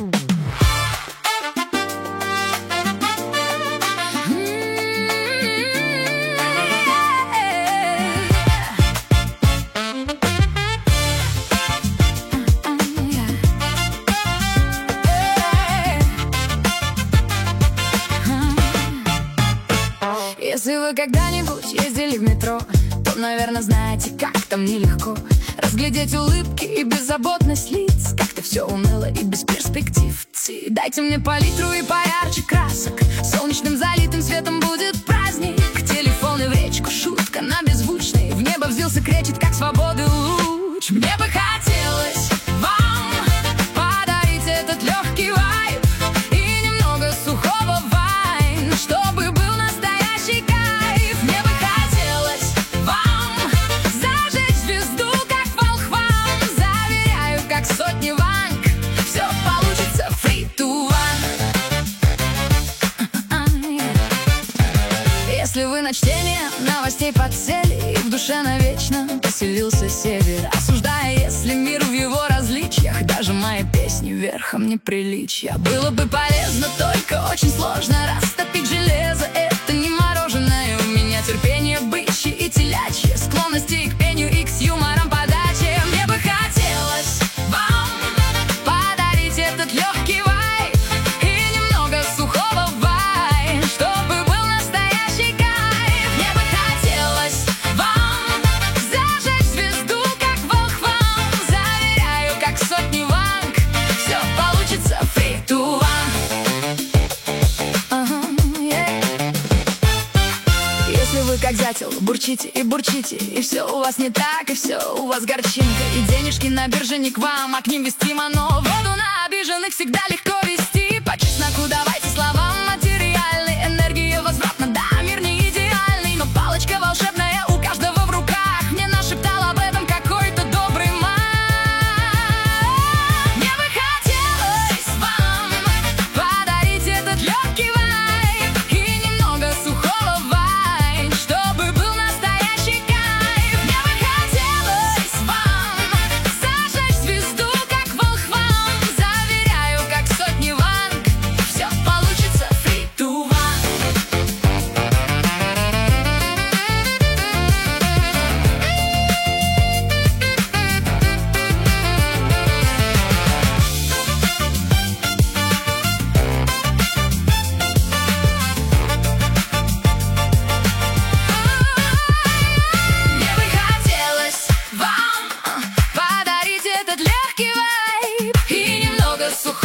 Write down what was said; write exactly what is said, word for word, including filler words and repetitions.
Если вы когда-нибудь ездили в метро, то, наверное, знаете, как там нелегко разглядеть улыбки и беззаботность лиц. Как-то все уныло и без перспектив. Ци, дайте мне палитру и поярче красок. Солнечным залитым светом будет праздник. Телефоны в речку, шутка на беззвучный. В небо взвился, кречет, как свободы луч. Мне бы хотелось вам подарить этот легкий вайб и немного сухого вайн, чтобы был настоящий кайф. Мне бы хотелось вам зажечь звезду, как волхвам. Заверяю, как сотни ванг, все получится free to one. Если вы на чтение новостей подсели и в душе навечно поселился север, осуждая, если мир в его различиях, даже мои песни верхом неприличия. Было бы полезно, только очень сложно растопить железо. Это не мороженое, у меня терпение бычье и телячье, склонности к пению и к с юмором подачи. Мне бы хотелось вам подарить этот легкий вайб и немного сухого вайн, чтобы был настоящий кайф. Мне бы хотелось вам зажечь звезду, как волхвам. Заверяю, как сотни ванг, все получится free to one. uh-huh, yeah. Если вы как дятел бурчите и бурчите, и все у вас не так, и все у вас горчинка, и денежки на бирже не к вам, а к ним вести мано. Воду на обиженных всегда легко вести. По чесноку давайте словам материальной энергии возвратно. Да, мир не идеальный, но палочка волшебная у каждого в руках мне нашептал об этом какой-то добрый маг. Мне бы хотелось вам подарить этот легкий вайб и немного сухого вайн, чтобы был настоящий кайф. Мне бы хотелось вам зажечь звезду, как волхвам. Заверяю, как сотни ванг, все получится free to one. Мне бы хотелось вам подарить этот легкий вайб и немного сухого